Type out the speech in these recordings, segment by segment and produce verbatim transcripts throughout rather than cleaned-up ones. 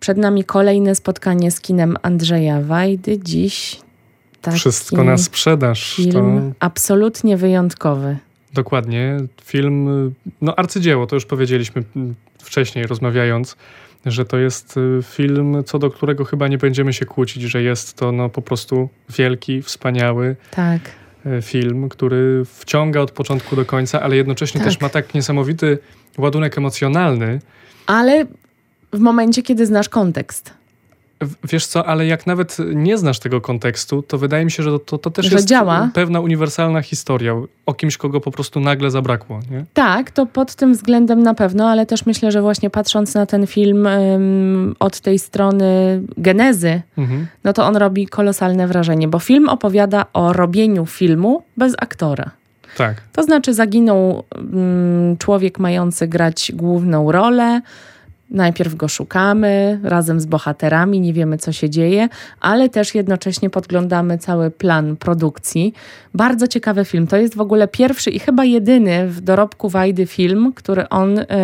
Przed nami kolejne spotkanie z kinem Andrzeja Wajdy. Dziś taki Wszystko na sprzedaż. Film to... absolutnie wyjątkowy. Dokładnie. Film, no arcydzieło, to już powiedzieliśmy wcześniej rozmawiając, że to jest film, co do którego chyba nie będziemy się kłócić, że jest to no po prostu wielki, wspaniały tak. film, który wciąga od początku do końca, ale jednocześnie tak. też ma tak niesamowity ładunek emocjonalny. Ale w momencie, kiedy znasz kontekst. Wiesz co, ale jak nawet nie znasz tego kontekstu, to wydaje mi się, że to, to też że jest działa. pewna uniwersalna historia o kimś, kogo po prostu nagle zabrakło. Nie? Tak, to pod tym względem na pewno, ale też myślę, że właśnie patrząc na ten film um, od tej strony genezy, mhm. no to on robi kolosalne wrażenie, bo film opowiada o robieniu filmu bez aktora. Tak. To znaczy zaginął um, człowiek mający grać główną rolę. Najpierw go szukamy razem z bohaterami, nie wiemy co się dzieje, ale też jednocześnie podglądamy cały plan produkcji. Bardzo ciekawy film. To jest w ogóle pierwszy i chyba jedyny w dorobku Wajdy film, który on y,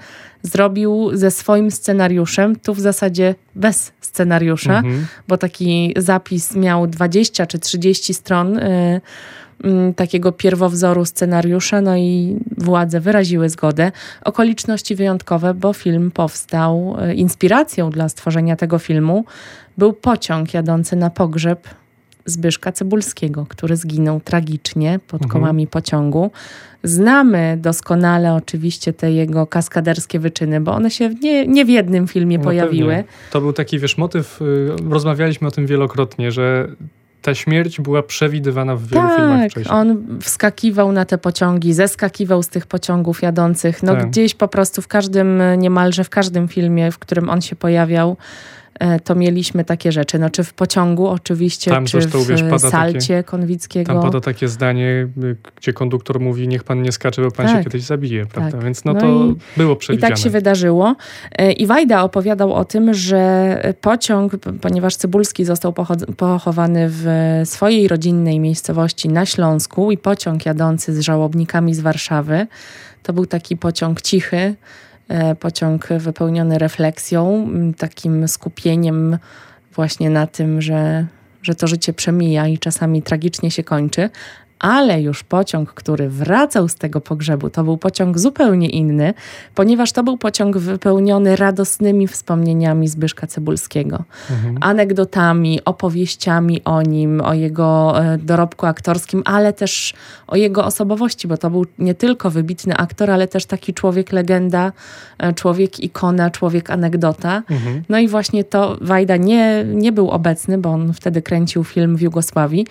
zrobił ze swoim scenariuszem. Tu w zasadzie bez scenariusza, mhm. bo taki zapis miał dwadzieścia czy trzydzieści stron y, takiego pierwowzoru scenariusza, no i władze wyraziły zgodę. Okoliczności wyjątkowe, bo film powstał, inspiracją dla stworzenia tego filmu był pociąg jadący na pogrzeb Zbyszka Cybulskiego, który zginął tragicznie pod mhm. kołami pociągu. Znamy doskonale oczywiście te jego kaskaderskie wyczyny, bo one się nie, nie w jednym filmie no pojawiły. Pewnie. To był taki, wiesz, motyw, rozmawialiśmy o tym wielokrotnie, że ta śmierć była przewidywana w wielu tak, filmach wcześniej. Tak, on wskakiwał na te pociągi, zeskakiwał z tych pociągów jadących. No tak. Gdzieś po prostu w każdym, niemalże w każdym filmie, w którym on się pojawiał, to mieliśmy takie rzeczy. No, czy w pociągu oczywiście, tam czy zresztą, w wiesz, pada Salcie takie, Konwickiego. Tam pada takie zdanie, gdzie konduktor mówi, niech pan nie skacze, bo pan tak. się kiedyś zabije, prawda? Tak. Więc no, no to i, było przewidziane. I tak się wydarzyło. I Wajda opowiadał o tym, że pociąg, ponieważ Cybulski został pochowany w swojej rodzinnej miejscowości na Śląsku i pociąg jadący z żałobnikami z Warszawy, to był taki pociąg cichy, pociąg wypełniony refleksją, takim skupieniem właśnie na tym, że, że to życie przemija i czasami tragicznie się kończy. Ale już pociąg, który wracał z tego pogrzebu, to był pociąg zupełnie inny, ponieważ to był pociąg wypełniony radosnymi wspomnieniami Zbyszka Cybulskiego. Mhm. Anegdotami, opowieściami o nim, o jego dorobku aktorskim, ale też o jego osobowości, bo to był nie tylko wybitny aktor, ale też taki człowiek legenda, człowiek ikona, człowiek anegdota. Mhm. No i właśnie to Wajda nie, nie był obecny, bo on wtedy kręcił film w Jugosławii,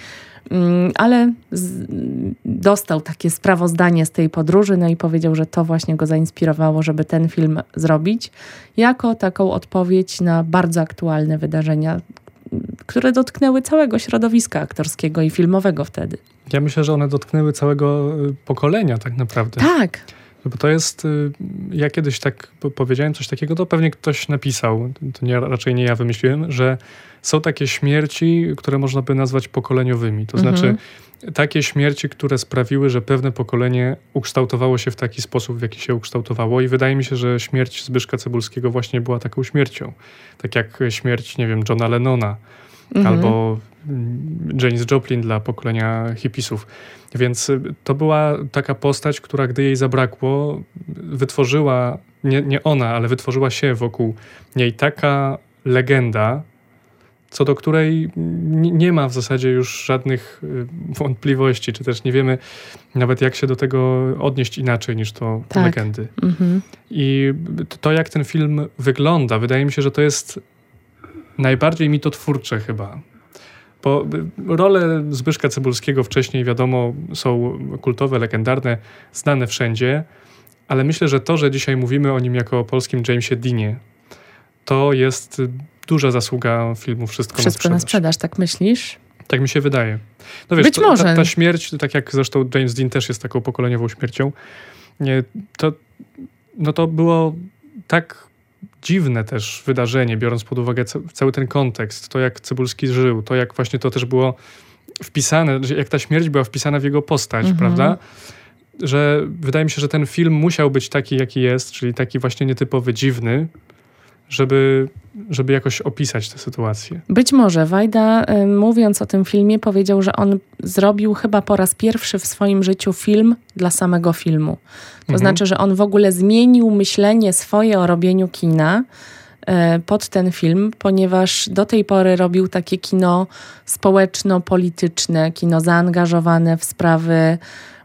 ale z, dostał takie sprawozdanie z tej podróży, no i powiedział, że to właśnie go zainspirowało, żeby ten film zrobić, jako taką odpowiedź na bardzo aktualne wydarzenia, które dotknęły całego środowiska aktorskiego i filmowego wtedy. Ja myślę, że one dotknęły całego pokolenia tak naprawdę. Tak. Bo to jest, ja kiedyś tak powiedziałem coś takiego, to pewnie ktoś napisał, to nie, raczej nie ja wymyśliłem, że są takie śmierci, które można by nazwać pokoleniowymi. To mhm. znaczy takie śmierci, które sprawiły, że pewne pokolenie ukształtowało się w taki sposób, w jaki się ukształtowało i wydaje mi się, że śmierć Zbyszka Cybulskiego właśnie była taką śmiercią. Tak jak śmierć, nie wiem, Johna Lennona mhm. albo Janis Joplin dla pokolenia hipisów. Więc to była taka postać, która gdy jej zabrakło, wytworzyła, nie, nie ona, ale wytworzyła się wokół niej taka legenda, co do której nie ma w zasadzie już żadnych wątpliwości, czy też nie wiemy nawet jak się do tego odnieść inaczej niż to tak. legendy. Mhm. I to jak ten film wygląda, wydaje mi się, że to jest najbardziej mitotwórcze chyba. Bo role Zbyszka Cybulskiego wcześniej, wiadomo, są kultowe, legendarne, znane wszędzie, ale myślę, że to, że dzisiaj mówimy o nim jako o polskim Jamesie Deanie, to jest duża zasługa filmu Wszystko, Wszystko na sprzedaż. Wszystko na sprzedaż, tak myślisz? Tak mi się wydaje. No wiesz, Być to, może. Ta, ta śmierć, tak jak zresztą James Dean też jest taką pokoleniową śmiercią, nie, to, no to było tak dziwne też wydarzenie, biorąc pod uwagę cały ten kontekst, to jak Cybulski żył, to jak właśnie to też było wpisane, jak ta śmierć była wpisana w jego postać, mhm. prawda? Że wydaje mi się, że ten film musiał być taki, jaki jest, czyli taki właśnie nietypowy, dziwny, żeby, żeby jakoś opisać tę sytuację. Być może. Wajda, y, mówiąc o tym filmie, powiedział, że on zrobił chyba po raz pierwszy w swoim życiu film dla samego filmu. To Mhm. znaczy, że on w ogóle zmienił myślenie swoje o robieniu kina y, pod ten film, ponieważ do tej pory robił takie kino społeczno-polityczne, kino zaangażowane w sprawy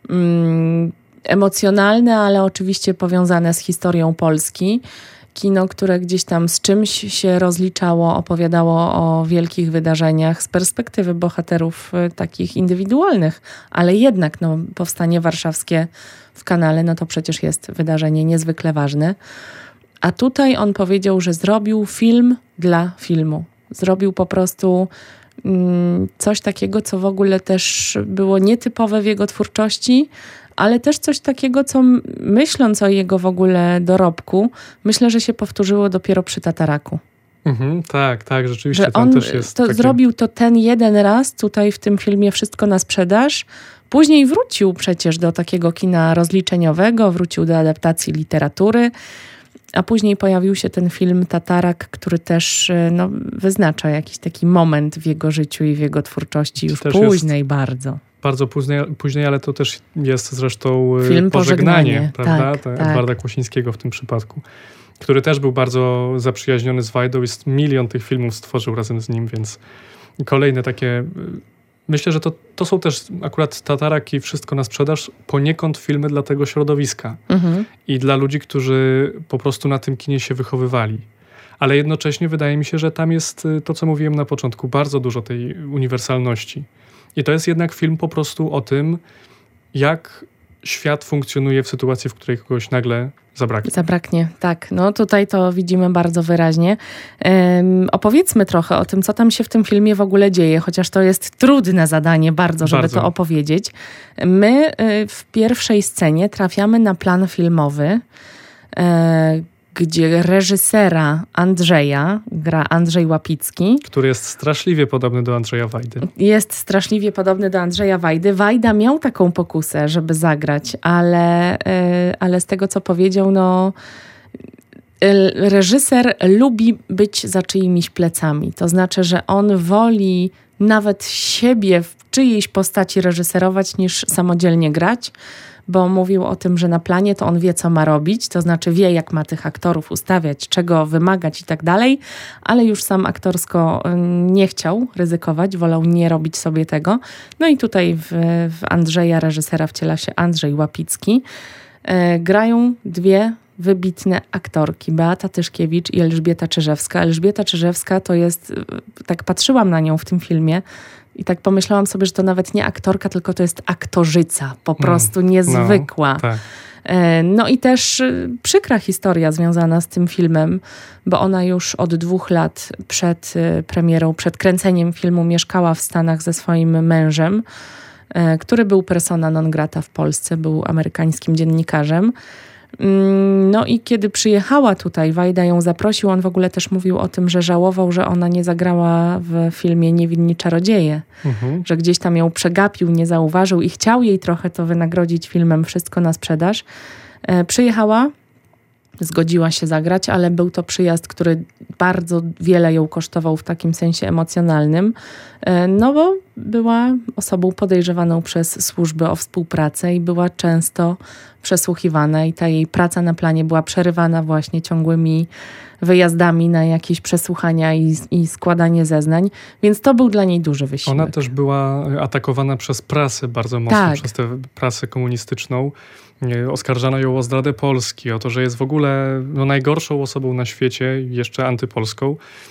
mm, emocjonalne, ale oczywiście powiązane z historią Polski. Kino, które gdzieś tam z czymś się rozliczało, opowiadało o wielkich wydarzeniach z perspektywy bohaterów y, takich indywidualnych, ale jednak no, powstanie warszawskie w Kanale, no to przecież jest wydarzenie niezwykle ważne. A tutaj on powiedział, że zrobił film dla filmu. Zrobił po prostu mm, coś takiego, co w ogóle też było nietypowe w jego twórczości, ale też coś takiego, co myśląc o jego w ogóle dorobku, myślę, że się powtórzyło dopiero przy Tataraku. Mhm, tak, tak, rzeczywiście. Że tam on też jest to takie... zrobił to ten jeden raz tutaj w tym filmie Wszystko na sprzedaż. Później wrócił przecież do takiego kina rozliczeniowego, wrócił do adaptacji literatury, a później pojawił się ten film Tatarak, który też no, wyznacza jakiś taki moment w jego życiu i w jego twórczości już późnej bardzo. Bardzo później, później, ale to też jest zresztą film Pożegnanie, Pożegnanie, prawda? tak, tak. tak. Edwarda Kłosińskiego w tym przypadku, który też był bardzo zaprzyjaźniony z Wajdą. Jest milion tych filmów stworzył razem z nim, więc kolejne takie... Myślę, że to, to są też akurat Tatarak i Wszystko na sprzedaż poniekąd filmy dla tego środowiska. Mhm. I dla ludzi, którzy po prostu na tym kinie się wychowywali. Ale jednocześnie wydaje mi się, że tam jest to, co mówiłem na początku, bardzo dużo tej uniwersalności. I to jest jednak film po prostu o tym, jak świat funkcjonuje w sytuacji, w której kogoś nagle zabraknie. Zabraknie, tak. No tutaj to widzimy bardzo wyraźnie. Um, opowiedzmy trochę o tym, co tam się w tym filmie w ogóle dzieje, chociaż to jest trudne zadanie bardzo, żeby bardzo. to opowiedzieć. My y, w pierwszej scenie trafiamy na plan filmowy, y, gdzie reżysera Andrzeja gra Andrzej Łapicki. Który jest straszliwie podobny do Andrzeja Wajdy. Jest straszliwie podobny do Andrzeja Wajdy. Wajda miał taką pokusę, żeby zagrać, ale, ale z tego, co powiedział, no reżyser lubi być za czyimiś plecami. To znaczy, że on woli nawet siebie w czyjejś postaci reżyserować, niż samodzielnie grać, bo mówił o tym, że na planie to on wie, co ma robić, to znaczy wie, jak ma tych aktorów ustawiać, czego wymagać i tak dalej, ale już sam aktorsko nie chciał ryzykować, wolał nie robić sobie tego. No i tutaj w, w Andrzeja, reżysera, wciela się Andrzej Łapicki. E, grają dwie wybitne aktorki, Beata Tyszkiewicz i Elżbieta Czyżewska. Elżbieta Czyżewska to jest, tak patrzyłam na nią w tym filmie, i tak pomyślałam sobie, że to nawet nie aktorka, tylko to jest aktorzyca. Po prostu mm, niezwykła. No, tak. No i też przykra historia związana z tym filmem, bo ona już od dwóch lat przed premierą, przed kręceniem filmu mieszkała w Stanach ze swoim mężem, który był persona non grata w Polsce, był amerykańskim dziennikarzem. No i kiedy przyjechała tutaj, Wajda ją zaprosił, on w ogóle też mówił o tym, że żałował, że ona nie zagrała w filmie Niewinni czarodzieje, mhm. że gdzieś tam ją przegapił, nie zauważył i chciał jej trochę to wynagrodzić filmem Wszystko na sprzedaż. E, przyjechała, zgodziła się zagrać, ale był to przyjazd, który bardzo wiele ją kosztował w takim sensie emocjonalnym, e, no bo była osobą podejrzewaną przez służby o współpracę i była często przesłuchiwana i ta jej praca na planie była przerywana właśnie ciągłymi wyjazdami na jakieś przesłuchania i, i składanie zeznań, więc to był dla niej duży wysiłek. Ona też była atakowana przez prasę bardzo mocno, tak. przez tę prasę komunistyczną. Oskarżano ją o zdradę Polski, o to, że jest w ogóle no, najgorszą osobą na świecie, jeszcze antypolską.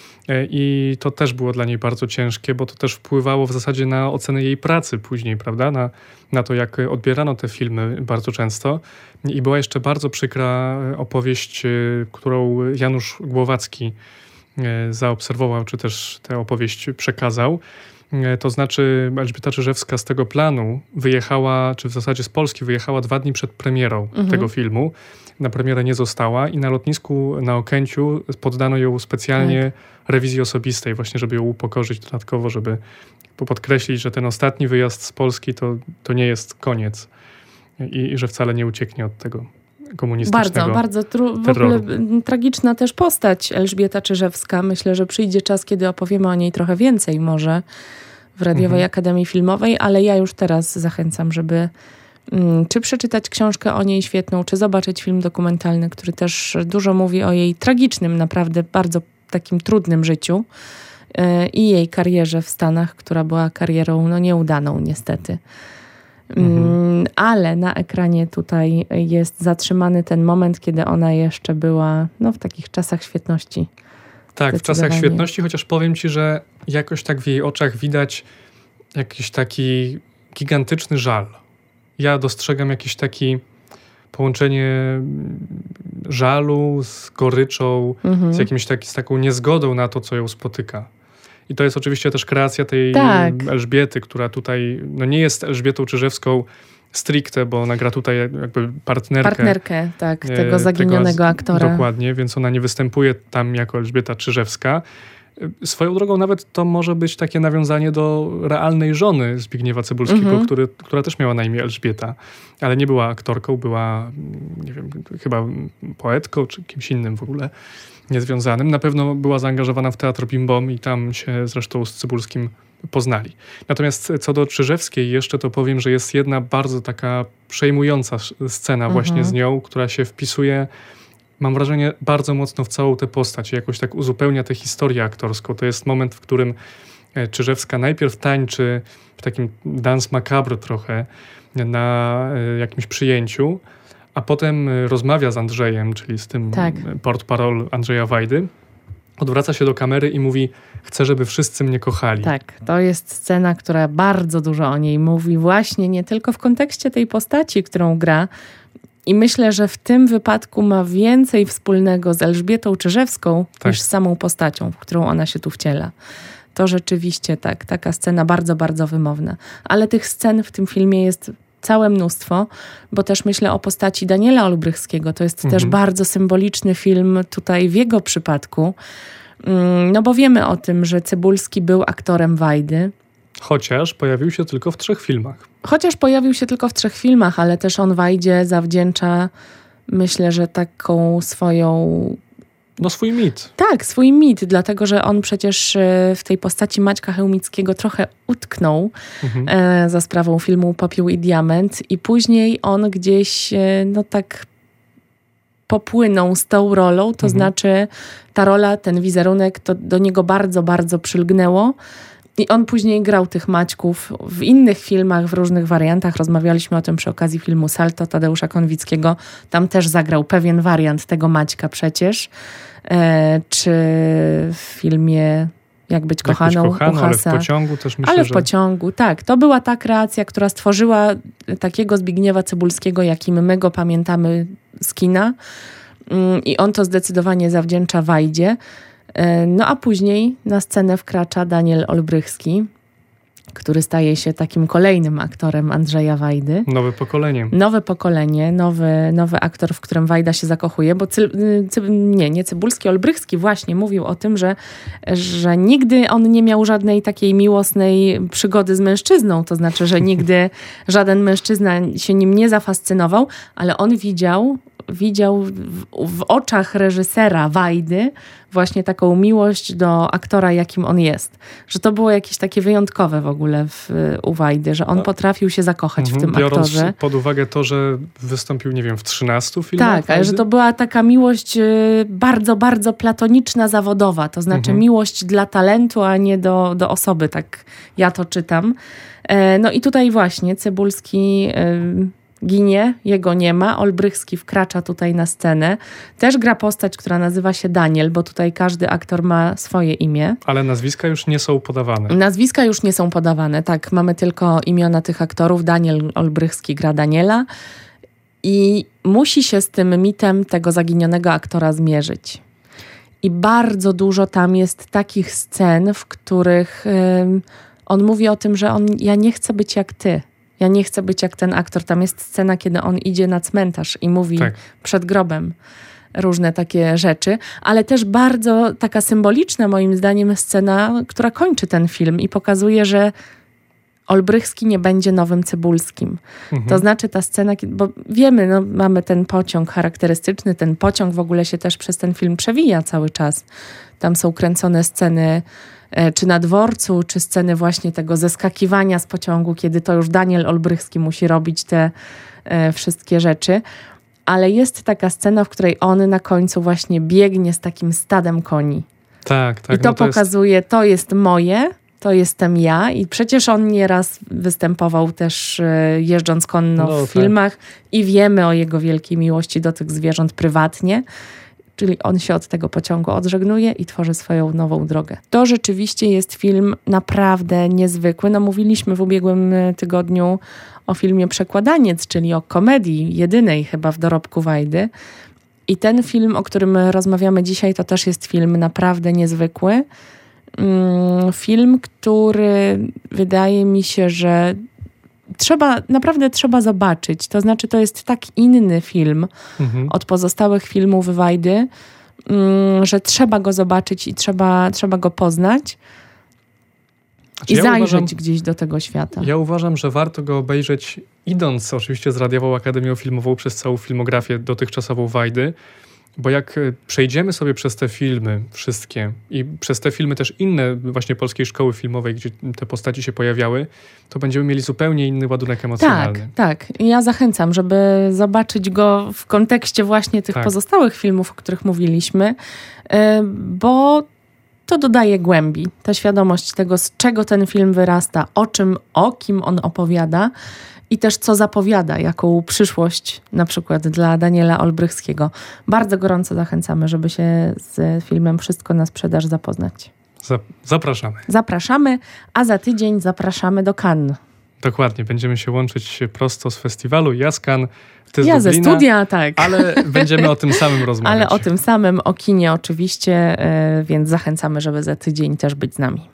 I to też było dla niej bardzo ciężkie, bo to też wpływało w zasadzie na ocenę jej pracy później, prawda? Na, na to, jak odbierano te filmy bardzo często. I była jeszcze bardzo przykra opowieść, którą Janusz Głowacki zaobserwował, czy też tę opowieść przekazał. To znaczy Elżbieta Czyżewska z tego planu wyjechała, czy w zasadzie z Polski wyjechała dwa dni przed premierą mhm. tego filmu. Na premierę nie została i na lotnisku na Okęciu poddano ją specjalnie tak. rewizji osobistej, właśnie żeby ją upokorzyć dodatkowo, żeby podkreślić, że ten ostatni wyjazd z Polski to, to nie jest koniec i, i że wcale nie ucieknie od tego. komunistycznego Bardzo, bardzo tru- w terroru. ogóle tragiczna też postać Elżbieta Czyżewska. Myślę, że przyjdzie czas, kiedy opowiemy o niej trochę więcej może w Radiowej mhm. Akademii Filmowej, ale ja już teraz zachęcam, żeby mm, czy przeczytać książkę o niej świetną, czy zobaczyć film dokumentalny, który też dużo mówi o jej tragicznym, naprawdę bardzo takim trudnym życiu yy, i jej karierze w Stanach, która była karierą no, nieudaną niestety. Mhm. Ale na ekranie tutaj jest zatrzymany ten moment, kiedy ona jeszcze była no, w takich czasach świetności. Tak, w czasach świetności, chociaż powiem ci, że jakoś tak w jej oczach widać jakiś taki gigantyczny żal. Ja dostrzegam jakiś taki połączenie żalu z goryczą, mhm. z jakimś taki, z taką niezgodą na to, co ją spotyka. I to jest oczywiście też kreacja tej tak. Elżbiety, która tutaj no nie jest Elżbietą Czyżewską stricte, bo ona gra tutaj jakby partnerkę. Partnerkę, tak, tego zaginionego tego, aktora. Dokładnie, więc ona nie występuje tam jako Elżbieta Czyżewska. Swoją drogą nawet to może być takie nawiązanie do realnej żony Zbigniewa Cybulskiego, mhm. który, która też miała na imię Elżbieta, ale nie była aktorką, była, nie wiem, chyba poetką czy kimś innym w ogóle niezwiązanym. Na pewno była zaangażowana w Teatr Bim Bom i tam się zresztą z Cybulskim poznali. Natomiast co do Czyżewskiej jeszcze to powiem, że jest jedna bardzo taka przejmująca scena mhm. właśnie z nią, która się wpisuje, mam wrażenie, bardzo mocno w całą tę postać. Jakoś tak uzupełnia tę historię aktorską. To jest moment, w którym Czyżewska najpierw tańczy w takim dance macabre trochę na jakimś przyjęciu, a potem rozmawia z Andrzejem, czyli z tym tak. portparol Andrzeja Wajdy. Odwraca się do kamery i mówi: chcę, żeby wszyscy mnie kochali. Tak, to jest scena, która bardzo dużo o niej mówi, właśnie nie tylko w kontekście tej postaci, którą gra. I myślę, że w tym wypadku ma więcej wspólnego z Elżbietą Czyżewską tak. niż z samą postacią, w którą ona się tu wciela. To rzeczywiście tak, taka scena bardzo, bardzo wymowna. Ale tych scen w tym filmie jest całe mnóstwo, bo też myślę o postaci Daniela Olbrychskiego. To jest mhm. też bardzo symboliczny film tutaj w jego przypadku. No bo wiemy o tym, że Cybulski był aktorem Wajdy. Chociaż pojawił się tylko w trzech filmach. Chociaż pojawił się tylko w trzech filmach, ale też on Wajdzie zawdzięcza, myślę, że taką swoją... No swój mit. Tak, swój mit, dlatego że on przecież w tej postaci Maćka Chełmickiego trochę utknął mhm. e, za sprawą filmu Popiół i Diament i później on gdzieś e, no tak popłynął z tą rolą, to mhm. znaczy ta rola, ten wizerunek to do niego bardzo, bardzo przylgnęło. I on później grał tych Maćków w innych filmach, w różnych wariantach. Rozmawialiśmy o tym przy okazji filmu Salto Tadeusza Konwickiego. Tam też zagrał pewien wariant tego Maćka przecież. E, czy w filmie Jak być kochaną, Jak być kochaną, u Hasa. Ale w pociągu też myślę, Ale w że... pociągu, tak. To była ta kreacja, która stworzyła takiego Zbigniewa Cybulskiego, jakim my go pamiętamy z kina. I on to zdecydowanie zawdzięcza Wajdzie. No a później na scenę wkracza Daniel Olbrychski, który staje się takim kolejnym aktorem Andrzeja Wajdy. Nowe pokolenie. Nowe pokolenie, nowy, nowy aktor, w którym Wajda się zakochuje, bo cy, cy, nie, nie Cybulski, Olbrychski właśnie mówił o tym, że, że nigdy on nie miał żadnej takiej miłosnej przygody z mężczyzną, to znaczy, że nigdy żaden mężczyzna się nim nie zafascynował, ale on widział widział w, w oczach reżysera Wajdy właśnie taką miłość do aktora, jakim on jest. Że to było jakieś takie wyjątkowe w ogóle w, u Wajdy, że on potrafił się zakochać mhm, w tym biorąc aktorze. Biorąc pod uwagę to, że wystąpił, nie wiem, w trzynastu filmach Tak, ale że to była taka miłość bardzo, bardzo platoniczna, zawodowa. To znaczy mhm. miłość dla talentu, a nie do, do osoby. Tak ja to czytam. No i tutaj właśnie Cybulski... ginie, jego nie ma. Olbrychski wkracza tutaj na scenę. Też gra postać, która nazywa się Daniel, bo tutaj każdy aktor ma swoje imię. Ale nazwiska już nie są podawane. Nazwiska już nie są podawane, tak. Mamy tylko imiona tych aktorów. Daniel Olbrychski gra Daniela i musi się z tym mitem tego zaginionego aktora zmierzyć. I bardzo dużo tam jest takich scen, w których yy, on mówi o tym, że on, ja nie chcę być jak ty. Ja nie chcę być jak ten aktor. Tam jest scena, kiedy on idzie na cmentarz i mówi tak. przed grobem różne takie rzeczy, ale też bardzo taka symboliczna moim zdaniem scena, która kończy ten film i pokazuje, że Olbrychski nie będzie nowym Cybulskim. Mhm. To znaczy ta scena, bo wiemy, no, mamy ten pociąg charakterystyczny, ten pociąg w ogóle się też przez ten film przewija cały czas. Tam są kręcone sceny e, czy na dworcu, czy sceny właśnie tego zeskakiwania z pociągu, kiedy to już Daniel Olbrychski musi robić te e, wszystkie rzeczy. Ale jest taka scena, w której on na końcu właśnie biegnie z takim stadem koni. Tak, tak. I to, no to pokazuje, jest... to jest moje, to jestem ja. I przecież on nieraz występował też e, jeżdżąc konno No, w tak. filmach i wiemy o jego wielkiej miłości do tych zwierząt prywatnie. Czyli on się od tego pociągu odżegnuje i tworzy swoją nową drogę. To rzeczywiście jest film naprawdę niezwykły. No, mówiliśmy w ubiegłym tygodniu o filmie Przekładaniec, czyli o komedii jedynej chyba w dorobku Wajdy. I ten film, o którym rozmawiamy dzisiaj, to też jest film naprawdę niezwykły. Film, który wydaje mi się, że trzeba, naprawdę trzeba zobaczyć. To znaczy, to jest tak inny film mhm. od pozostałych filmów Wajdy, że trzeba go zobaczyć i trzeba, trzeba go poznać. Znaczy, I ja zajrzeć uważam, gdzieś do tego świata. Ja uważam, że warto go obejrzeć idąc oczywiście z Radiową Akademią Filmową przez całą filmografię dotychczasową Wajdy, bo jak przejdziemy sobie przez te filmy wszystkie i przez te filmy też inne właśnie Polskiej Szkoły Filmowej, gdzie te postaci się pojawiały, to będziemy mieli zupełnie inny ładunek emocjonalny. Tak, tak. Ja zachęcam, żeby zobaczyć go w kontekście właśnie tych tak. pozostałych filmów, o których mówiliśmy, bo to dodaje głębi. Ta świadomość tego, z czego ten film wyrasta, o czym, o kim on opowiada i też co zapowiada, jaką przyszłość na przykład dla Daniela Olbrychskiego. Bardzo gorąco zachęcamy, żeby się z filmem Wszystko na sprzedaż zapoznać. Zapraszamy. Zapraszamy, a za tydzień zapraszamy do Cannes. Dokładnie, będziemy się łączyć prosto z festiwalu. Ja z Cannes, ty z Ja Lublina, ze studia, tak. Ale będziemy o tym samym rozmawiać. Ale o tym samym, o kinie oczywiście, więc zachęcamy, żeby za tydzień też być z nami.